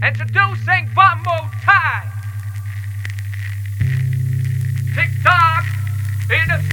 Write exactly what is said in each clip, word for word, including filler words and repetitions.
Introducing one more time. TikTok in a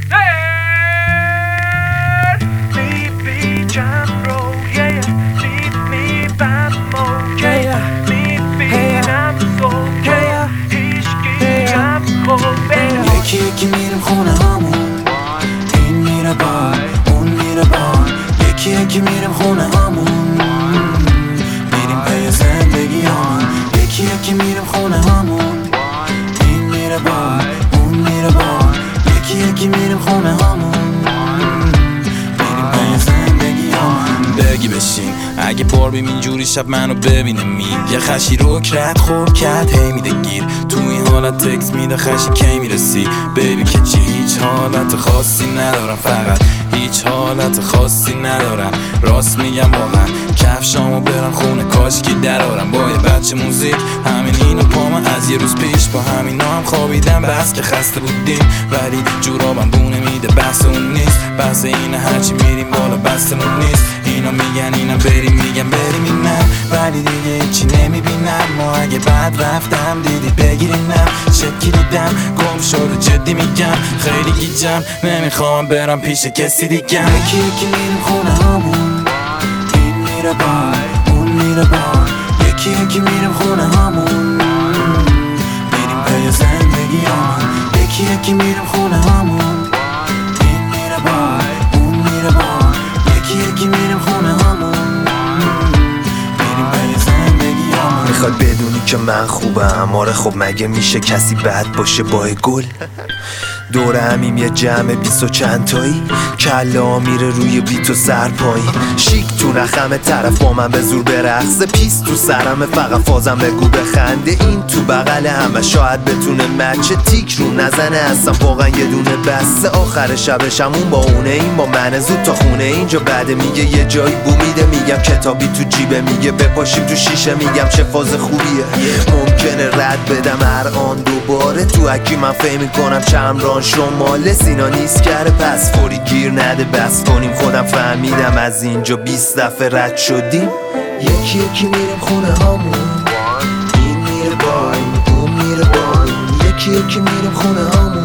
stand. Leave me jam roll, yeah, yeah. Leave me bad mode, yeah, yeah. Leave me jam soul, yeah, yeah. Hishki jam cold, yeah. یکی یکی میریم خونه هامون، این میره بار اون میره بار. یکی یکی میریم خونه هامون، میریم پی زندگی هامون. یکی یکی میریم خونه هامون، این میره بار اون میره بار. یکی یکی میریم خونه هامون، میریم پی زندگی هامون. بگی بشین اگه باربیم اینجوری شب منو ببینه میگه خشی رو کرد خوب کرد هی میده گیر. تو این حالت تکس میده خشی کی میرسی بیبی که چی هیچ حالت خاصی ندارم، فقط هیچ حالت خاصی ندارم. راست میگم واقعا کفشامو برم خونه کاشکی درارم با یه بچه موزیک. همین اینو پامن از یه روز پیش با همینا هم خوابیدم بس که خسته بودیم، ولی جورابم بونه میده بحث اون نیست. بحث اینه هرچی میریم بالا بستمون نیست. اینا میگن اینا بریم میگم بریم اینم، ولی دیگه هیچی نمیبینم. ما اگه بعد رفتم دیدی بگیرینم شکی دیدم گم شد جدی میگم خیلی گیجم نمیخوام برم پیش کسی دیگم. یکی یکی میریم خونه هامون، این میره بار اون میره بار. یکی یکی میریم خونه هامون، میریم پی زندگی هامون. یکی یکی میریم خونه هامون، این میره بار اون میره بار. یکی یکی میریم خونه هامون، میریم پی زندگی هامون. میخواد بدونی که من خوبم، آره خب مگه میشه کسی بد باشه با گل؟ دور همیم یه جمع بیست و چند تایی، کلا میره روی بیت و سر پایین. شیک تو نخمه طرف با من به زور برقصه، پیس تو سرمه فقط فازم بگو بخنده. این تو بغل همه شاید بتونه مچه تیک رو نزنه اصلا واقعا یه دونه بسته. آخر شبشمون با اونه این با من زود تا خونه اینجا بعده میگه یه جایی بو میده. میگم کتابی تو جیبه میگه بپاشیم تو شیشه. میگم چه فاز خوبیه ممکنه رد بدم هر آن دوباره. تو اکی من فهم میکنم چمران شماله سینا نیست کرده پس فوری گیر نده بس کنیم. خودم فهمیدم از اینجا بیست دفعه رد شدیم. یکی یکی میریم خونه هامون، این میره باین اون میره باین. یکی یکی میریم خونه هامون،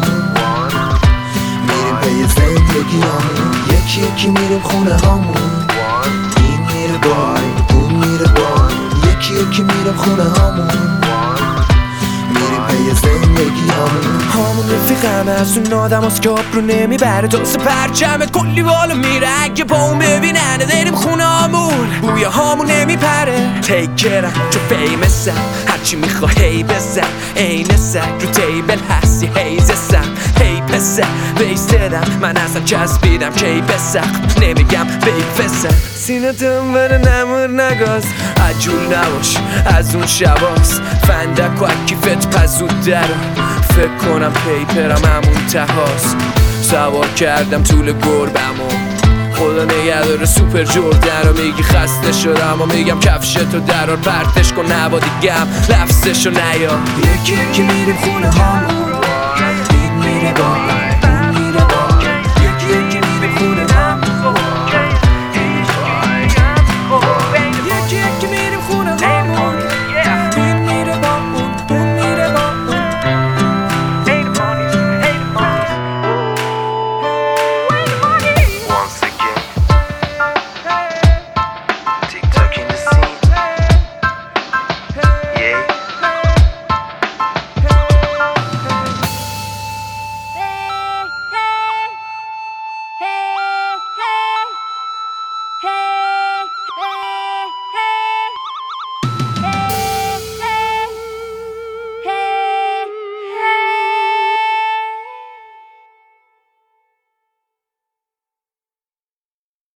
میریم پی زندگی هامون. یکی یکی میریم خونه هامون، این میره باین اون میره باین. یکی یکی میریم خونه هامون، میریم پی زندگی هامون. همون رفیقم از اون آدم هست که آب رو نمیبره تا سه پرچمه کلی بالا میره. اگه با اون ببیننه داریم خونه هامون، بوی هامون نمیپره. تیکرم چو فیمسم هرچی میخوا هی بزن. این سگ رو تیبل هستی هی زسم هی پسه بیستدم من اصلا چسبیدم کی بسخ نمیگم بیفسه. سینه دنبال نمور نگاز عجول نباش از اون شباست. فندک و اکیفت پزود درم فکر کنم پیپرم همون تهاست. سوار کردم طول گربمو خدا نگهداره سوپر جردن رو. میگی خسته شدم و میگم کفشتو درار پرتش کن نبا دیگم لفظشو نیا. یکی یکی میریم خونه هامون، این میره بار